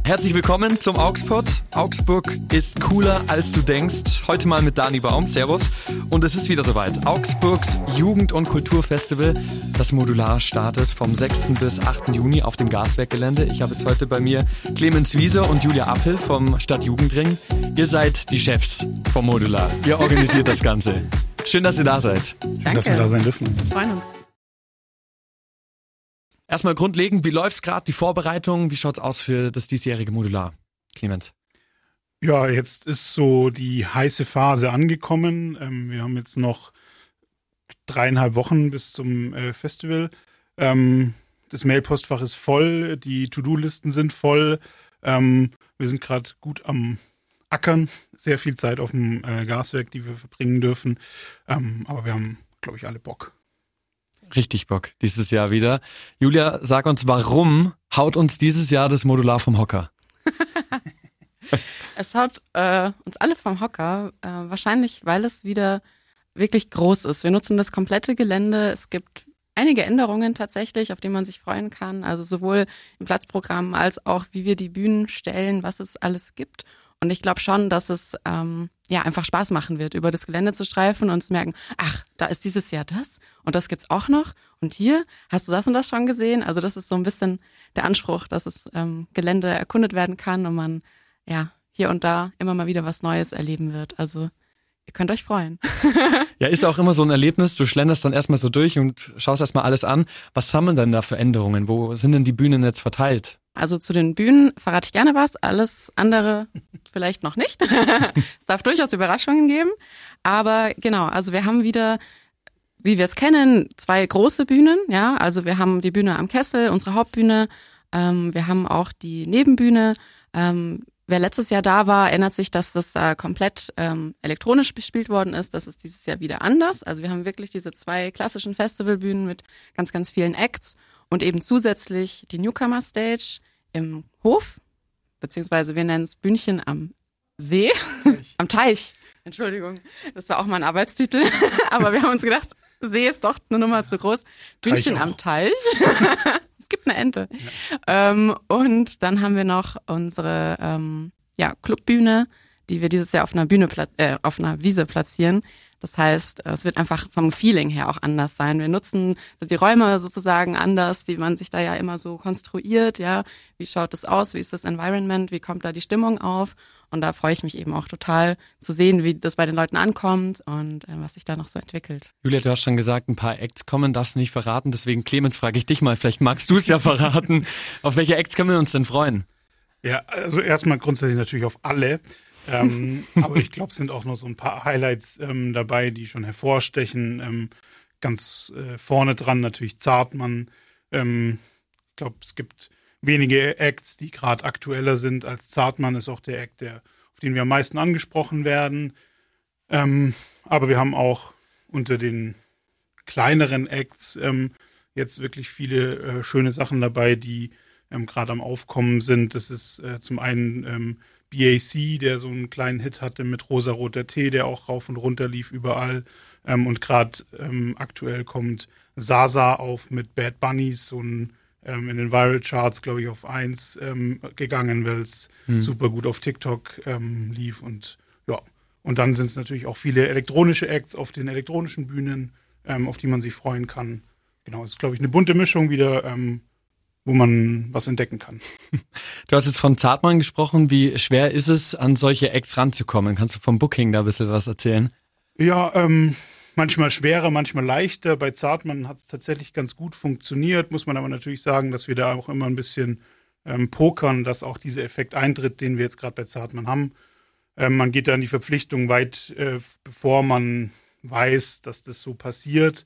Herzlich willkommen zum Augsburg. Augsburg ist cooler, als du denkst. Heute mal mit Dani Baum. Servus. Und es ist wieder soweit. Augsburgs Jugend- und Kulturfestival. Das Modular startet vom 6. bis 8. Juni auf dem Gaswerkgelände. Ich habe jetzt heute bei mir Clemens Wieser und Julia Appel vom Stadtjugendring. Ihr seid die Chefs vom Modular. Ihr organisiert das Ganze. Schön, dass ihr da seid. Schön, dass wir da sein dürfen. Wir freuen uns. Erstmal grundlegend, wie läuft's gerade, die Vorbereitung? Wie schaut's aus für das diesjährige Modular? Clemens? Ja, jetzt ist so die heiße Phase angekommen. Wir haben jetzt noch 3,5 Wochen bis zum Festival. Das Mailpostfach ist voll, die To-Do-Listen sind voll. Wir sind gerade gut am Ackern, sehr viel Zeit auf dem Gaswerk, die wir verbringen dürfen. Aber wir haben, glaube ich, alle Bock. Richtig Bock, dieses Jahr wieder. Julia, sag uns, warum haut uns dieses Jahr das Modular vom Hocker? Es haut uns alle vom Hocker, wahrscheinlich, weil es wieder wirklich groß ist. Wir nutzen das komplette Gelände. Es gibt einige Änderungen tatsächlich, auf die man sich freuen kann. Also sowohl im Platzprogramm als auch, wie wir die Bühnen stellen, was es alles gibt. Und ich glaube schon, dass es einfach Spaß machen wird, über das Gelände zu streifen und zu merken, ach, da ist dieses Jahr das und das gibt's auch noch. Und hier, hast du das und das schon gesehen? Also das ist so ein bisschen der Anspruch, dass das Gelände erkundet werden kann und man hier und da immer mal wieder was Neues erleben wird. Also ihr könnt euch freuen. Ja, ist auch immer so ein Erlebnis. Du schlenderst dann erstmal so durch und schaust erstmal alles an. Was haben wir denn da für Änderungen? Wo sind denn die Bühnen jetzt verteilt? Also zu den Bühnen verrate ich gerne was, alles andere vielleicht noch nicht. Es darf durchaus Überraschungen geben, aber genau, also wir haben wieder, wie wir es kennen, 2 große Bühnen, ja, also wir haben die Bühne am Kessel, unsere Hauptbühne, wir haben auch die Nebenbühne. Wer letztes Jahr da war, erinnert sich, dass das da komplett elektronisch bespielt worden ist. Das ist dieses Jahr wieder anders. Also wir haben wirklich diese 2 klassischen Festivalbühnen mit ganz, ganz vielen Acts und eben zusätzlich die Newcomer Stage im Hof, beziehungsweise wir nennen es Bühnchen am See, am Teich. Entschuldigung, das war auch mal ein Arbeitstitel, aber wir haben uns gedacht, See ist doch eine Nummer zu groß. Bühnchen am Teich. Es gibt eine Ente. Ja. Und dann haben wir noch unsere Clubbühne, die wir dieses Jahr auf einer auf einer Wiese platzieren. Das heißt, es wird einfach vom Feeling her auch anders sein. Wir nutzen die Räume sozusagen anders, die man sich da ja immer so konstruiert. Ja, wie schaut das aus? Wie ist das Environment? Wie kommt da die Stimmung auf? Und da freue ich mich eben auch total zu sehen, wie das bei den Leuten ankommt und was sich da noch so entwickelt. Julia, du hast schon gesagt, ein paar Acts kommen, darfst du nicht verraten. Deswegen, Clemens, frage ich dich mal, vielleicht magst du es ja verraten. Auf welche Acts können wir uns denn freuen? Ja, also erstmal grundsätzlich natürlich auf alle. Aber ich glaube, es sind auch noch so ein paar Highlights dabei, die schon hervorstechen. Ganz vorne dran natürlich Zartmann. Ich glaube, es gibt wenige Acts, die gerade aktueller sind als Zartmann. Ist auch der Act, auf den wir am meisten angesprochen werden. Aber wir haben auch unter den kleineren Acts jetzt wirklich viele schöne Sachen dabei, die gerade am Aufkommen sind. Das ist zum einen BAC, der so einen kleinen Hit hatte mit Rosaroter Tee, der auch rauf und runter lief überall. Und gerade aktuell kommt Sasa auf mit Bad Bunnies, so ein in den Viral Charts, glaube ich, auf 1 gegangen, weil es super gut auf TikTok lief. Und ja, und dann sind es natürlich auch viele elektronische Acts auf den elektronischen Bühnen, auf die man sich freuen kann. Genau, es ist, glaube ich, eine bunte Mischung wieder, wo man was entdecken kann. Du hast jetzt von Zartmann gesprochen. Wie schwer ist es, an solche Acts ranzukommen? Kannst du vom Booking da ein bisschen was erzählen? Ja, manchmal schwerer, manchmal leichter. Bei Zartmann hat es tatsächlich ganz gut funktioniert. Muss man aber natürlich sagen, dass wir da auch immer ein bisschen pokern, dass auch dieser Effekt eintritt, den wir jetzt gerade bei Zartmann haben. Man geht da in die Verpflichtung weit, bevor man weiß, dass das so passiert.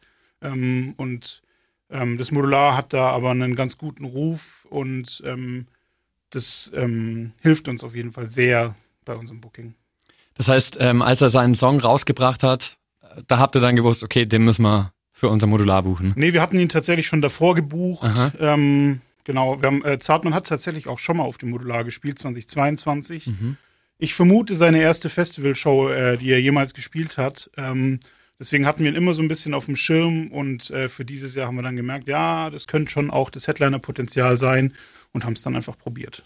Das Modular hat da aber einen ganz guten Ruf und das hilft uns auf jeden Fall sehr bei unserem Booking. Das heißt, als er seinen Song rausgebracht hat, da habt ihr dann gewusst, okay, den müssen wir für unser Modular buchen. Nee, wir hatten ihn tatsächlich schon davor gebucht. Genau, Zartmann hat tatsächlich auch schon mal auf dem Modular gespielt, 2022. Ich vermute seine erste Festivalshow, die er jemals gespielt hat. Deswegen hatten wir ihn immer so ein bisschen auf dem Schirm und für dieses Jahr haben wir dann gemerkt, ja, das könnte schon auch das Headliner-Potenzial sein und haben es dann einfach probiert.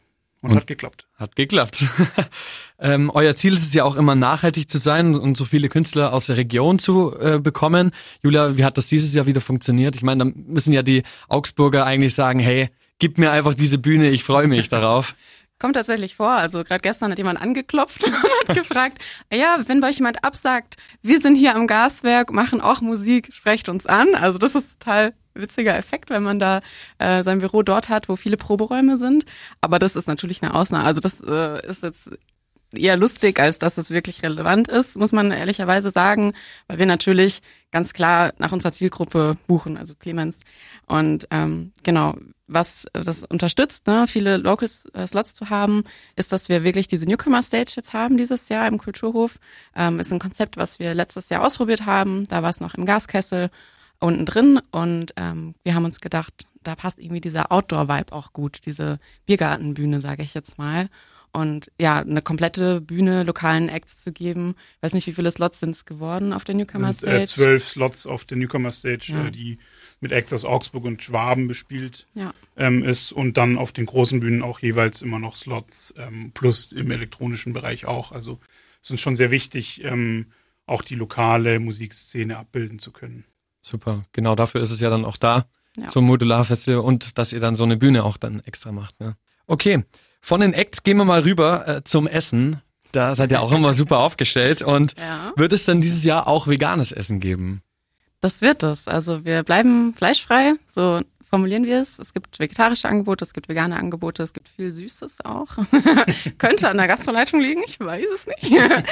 Und hat geklappt. Hat geklappt. Euer Ziel ist es ja auch immer, nachhaltig zu sein und so viele Künstler aus der Region zu bekommen. Julia, wie hat das dieses Jahr wieder funktioniert? Ich meine, da müssen ja die Augsburger eigentlich sagen, hey, gib mir einfach diese Bühne, ich freue mich darauf. Kommt tatsächlich vor. Also gerade gestern hat jemand angeklopft und hat gefragt, ja, wenn bei euch jemand absagt, wir sind hier am Gaswerk, machen auch Musik, sprecht uns an. Also das ist total witziger Effekt, wenn man da sein Büro dort hat, wo viele Proberäume sind. Aber das ist natürlich eine Ausnahme. Also das ist jetzt eher lustig, als dass es wirklich relevant ist, muss man ehrlicherweise sagen, weil wir natürlich ganz klar nach unserer Zielgruppe buchen, also Clemens. Und genau, was das unterstützt, ne, viele Local Slots zu haben, ist, dass wir wirklich diese Newcomer Stage jetzt haben dieses Jahr im Kulturhof. Ist ein Konzept, was wir letztes Jahr ausprobiert haben. Da war es noch im Gaskessel unten drin und wir haben uns gedacht, da passt irgendwie dieser Outdoor-Vibe auch gut, diese Biergartenbühne, sage ich jetzt mal. Und ja, eine komplette Bühne lokalen Acts zu geben. Ich weiß nicht, wie viele Slots sind es geworden auf der Newcomer Stage? 12 Slots auf der Newcomer Stage, die mit Acts aus Augsburg und Schwaben bespielt ist. Und dann auf den großen Bühnen auch jeweils immer noch Slots, plus im elektronischen Bereich auch. Also es ist schon sehr wichtig, auch die lokale Musikszene abbilden zu können. Super, genau dafür ist es ja dann auch da, zum Modularfestival, und dass ihr dann so eine Bühne auch dann extra macht. Ne? Okay, von den Acts gehen wir mal rüber zum Essen. Da seid ihr auch immer super aufgestellt. Und wird es dann dieses Jahr auch veganes Essen geben? Das wird es. Also wir bleiben fleischfrei, so formulieren wir es. Es gibt vegetarische Angebote, es gibt vegane Angebote, es gibt viel Süßes auch. Könnte an der Gastroleitung liegen, ich weiß es nicht.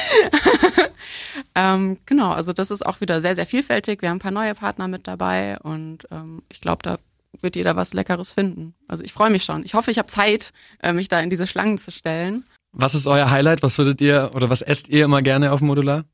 Genau, also das ist auch wieder sehr, sehr vielfältig. Wir haben ein paar neue Partner mit dabei und ich glaube, da wird jeder was Leckeres finden. Also ich freue mich schon. Ich hoffe, ich habe Zeit, mich da in diese Schlangen zu stellen. Was ist euer Highlight? Was würdet ihr oder was esst ihr immer gerne auf dem Modular?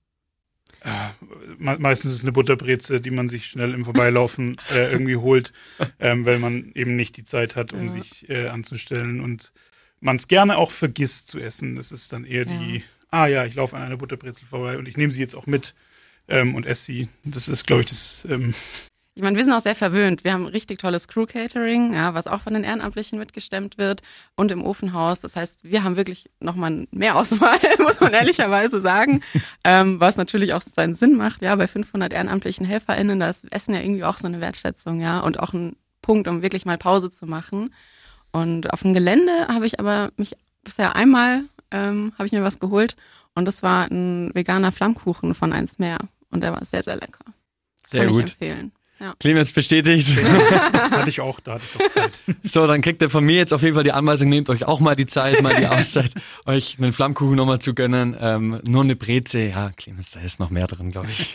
Meistens ist es eine Butterbreze, die man sich schnell im Vorbeilaufen irgendwie holt, weil man eben nicht die Zeit hat, um sich anzustellen und man es gerne auch vergisst zu essen. Das ist dann eher ich laufe an einer Butterbrezel vorbei und ich nehme sie jetzt auch mit und esse sie. Das ist, glaube ich, das... Ich meine, wir sind auch sehr verwöhnt. Wir haben richtig tolles Crew-Catering, was auch von den Ehrenamtlichen mitgestemmt wird und im Ofenhaus. Das heißt, wir haben wirklich nochmal mehr Auswahl, muss man ehrlicherweise sagen, was natürlich auch seinen Sinn macht. Ja, bei 500 ehrenamtlichen HelferInnen, da ist Essen ja irgendwie auch so eine Wertschätzung, und auch ein Punkt, um wirklich mal Pause zu machen. Und auf dem Gelände habe ich aber mich bisher einmal, habe ich mir was geholt und das war ein veganer Flammkuchen von Eins Mehr und der war sehr, sehr lecker. Sehr gut. Kann ich empfehlen. Ja. Clemens bestätigt. Da hatte ich auch Zeit. So, dann kriegt ihr von mir jetzt auf jeden Fall die Anweisung, nehmt euch auch mal die Zeit, mal die Auszeit, euch einen Flammkuchen nochmal zu gönnen. Nur eine Breze, ja, Clemens, da ist noch mehr drin, glaube ich.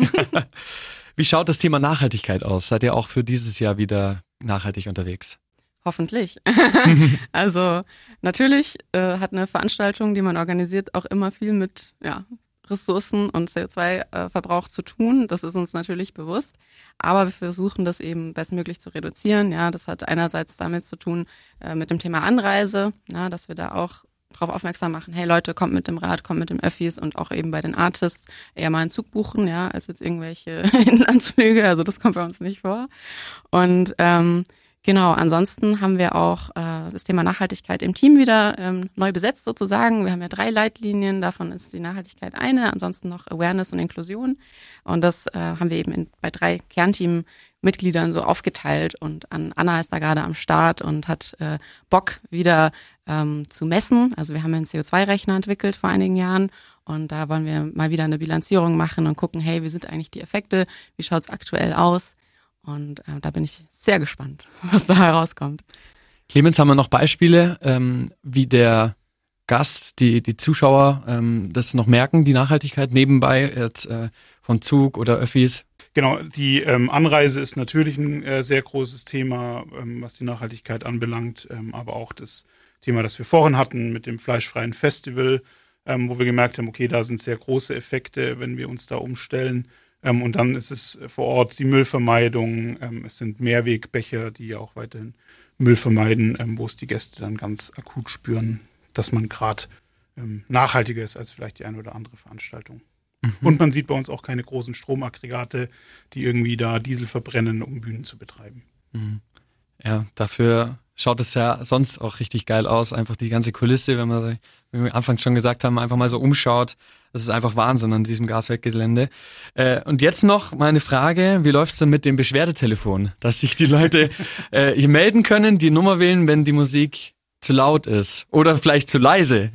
Wie schaut das Thema Nachhaltigkeit aus? Seid ihr auch für dieses Jahr wieder nachhaltig unterwegs? Hoffentlich. Also natürlich hat eine Veranstaltung, die man organisiert, auch immer viel mit Ressourcen und CO2-Verbrauch zu tun. Das ist uns natürlich bewusst. Aber wir versuchen das eben bestmöglich zu reduzieren. Ja, das hat einerseits damit zu tun mit dem Thema Anreise, dass wir da auch darauf aufmerksam machen, hey Leute, kommt mit dem Rad, kommt mit dem Öffis und auch eben bei den Artists eher mal einen Zug buchen, als jetzt irgendwelche Inlandsflüge. Also das kommt bei uns nicht vor. Und genau, ansonsten haben wir auch das Thema Nachhaltigkeit im Team wieder neu besetzt sozusagen. Wir haben ja 3 Leitlinien, davon ist die Nachhaltigkeit eine, ansonsten noch Awareness und Inklusion. Und das haben wir eben bei 3 Kernteammitgliedern so aufgeteilt. Und Anna ist da gerade am Start und hat Bock wieder zu messen. Also wir haben einen CO2-Rechner entwickelt vor einigen Jahren. Und da wollen wir mal wieder eine Bilanzierung machen und gucken, hey, wie sind eigentlich die Effekte? Wie schaut's aktuell aus? Und da bin ich sehr gespannt, was da herauskommt. Clemens, haben wir noch Beispiele, wie der Gast, die Zuschauer das noch merken, die Nachhaltigkeit nebenbei jetzt von Zug oder Öffis? Genau, die Anreise ist natürlich ein sehr großes Thema, was die Nachhaltigkeit anbelangt, aber auch das Thema, das wir vorhin hatten mit dem fleischfreien Festival, wo wir gemerkt haben, okay, da sind sehr große Effekte, wenn wir uns da umstellen. Und dann ist es vor Ort die Müllvermeidung, es sind Mehrwegbecher, die ja auch weiterhin Müll vermeiden, wo es die Gäste dann ganz akut spüren, dass man gerade nachhaltiger ist als vielleicht die eine oder andere Veranstaltung. Mhm. Und man sieht bei uns auch keine großen Stromaggregate, die irgendwie da Diesel verbrennen, um Bühnen zu betreiben. Mhm. Ja, dafür schaut es ja sonst auch richtig geil aus. Einfach die ganze Kulisse, wenn wir anfangs schon gesagt haben, einfach mal so umschaut. Das ist einfach Wahnsinn an diesem Gaswerkgelände. Und jetzt noch meine Frage, wie läuft's denn mit dem Beschwerdetelefon? Dass sich die Leute hier melden können, die Nummer wählen, wenn die Musik zu laut ist oder vielleicht zu leise.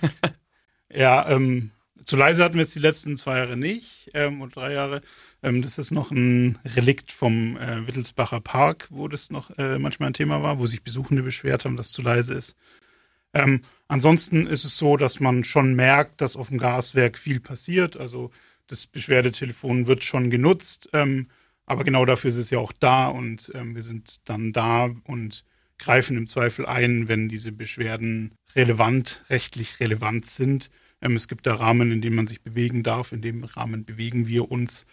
Ja, zu leise hatten wir jetzt die letzten 2 Jahre nicht und 3 Jahre. Das ist noch ein Relikt vom Wittelsbacher Park, wo das noch manchmal ein Thema war, wo sich Besuchende beschwert haben, dass es zu leise ist. Ansonsten ist es so, dass man schon merkt, dass auf dem Gaswerk viel passiert. Also das Beschwerdetelefon wird schon genutzt, aber genau dafür ist es ja auch da und wir sind dann da und greifen im Zweifel ein, wenn diese Beschwerden rechtlich relevant sind. Es gibt da Rahmen, in denen man sich bewegen darf. In dem Rahmen bewegen wir uns.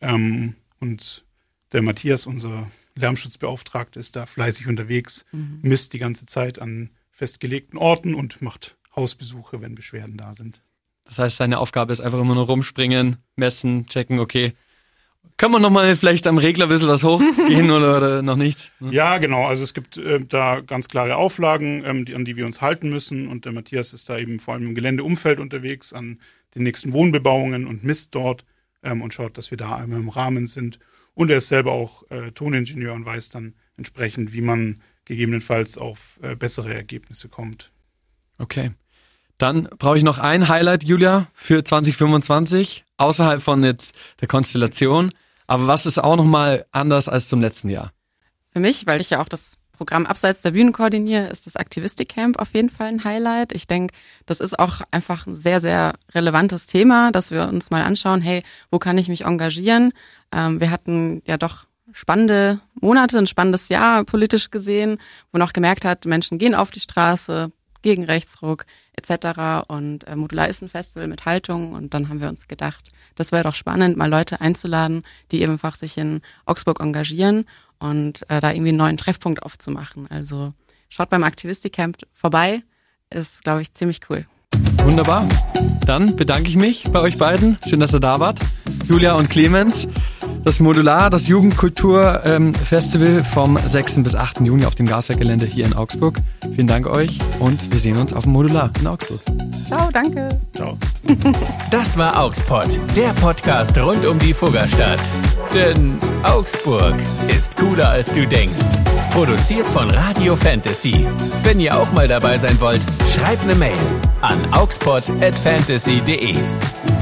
Und der Matthias, unser Lärmschutzbeauftragter, ist da fleißig unterwegs, misst die ganze Zeit an festgelegten Orten und macht Hausbesuche, wenn Beschwerden da sind. Das heißt, seine Aufgabe ist einfach immer nur rumspringen, messen, checken, okay. Kann man nochmal vielleicht am Regler ein bisschen was hochgehen oder noch nicht? Ja, genau. Also es gibt da ganz klare Auflagen, an die wir uns halten müssen. Und der Matthias ist da eben vor allem im Geländeumfeld unterwegs, an den nächsten Wohnbebauungen und misst dort und schaut, dass wir da einmal im Rahmen sind. Und er ist selber auch Toningenieur und weiß dann entsprechend, wie man gegebenenfalls auf bessere Ergebnisse kommt. Okay. Dann brauche ich noch ein Highlight, Julia, für 2025, außerhalb von jetzt der Konstellation. Aber was ist auch nochmal anders als zum letzten Jahr? Für mich, weil ich ja auch das Programm Abseits der Bühnen koordiniere, ist das Aktivistik-Camp auf jeden Fall ein Highlight. Ich denke, das ist auch einfach ein sehr, sehr relevantes Thema, dass wir uns mal anschauen, hey, wo kann ich mich engagieren? Wir hatten ja doch spannende Monate, ein spannendes Jahr politisch gesehen, wo man auch gemerkt hat, Menschen gehen auf die Straße gegen Rechtsruck etc. Und Modular ist ein Festival mit Haltung und dann haben wir uns gedacht, das wäre doch spannend, mal Leute einzuladen, die einfach sich in Augsburg engagieren und da irgendwie einen neuen Treffpunkt aufzumachen. Also schaut beim Aktivistik-Camp vorbei, ist, glaube ich, ziemlich cool. Wunderbar. Dann bedanke ich mich bei euch beiden. Schön, dass ihr da wart. Julia und Clemens. Das Modular, das Jugendkulturfestival vom 6. bis 8. Juni auf dem Gaswerkgelände hier in Augsburg. Vielen Dank euch und wir sehen uns auf dem Modular in Augsburg. Ciao, danke. Ciao. Das war Augspod, der Podcast rund um die Fuggerstadt. Denn Augsburg ist cooler als du denkst. Produziert von Radio Fantasy. Wenn ihr auch mal dabei sein wollt, schreibt eine Mail an augspod@fantasy.de.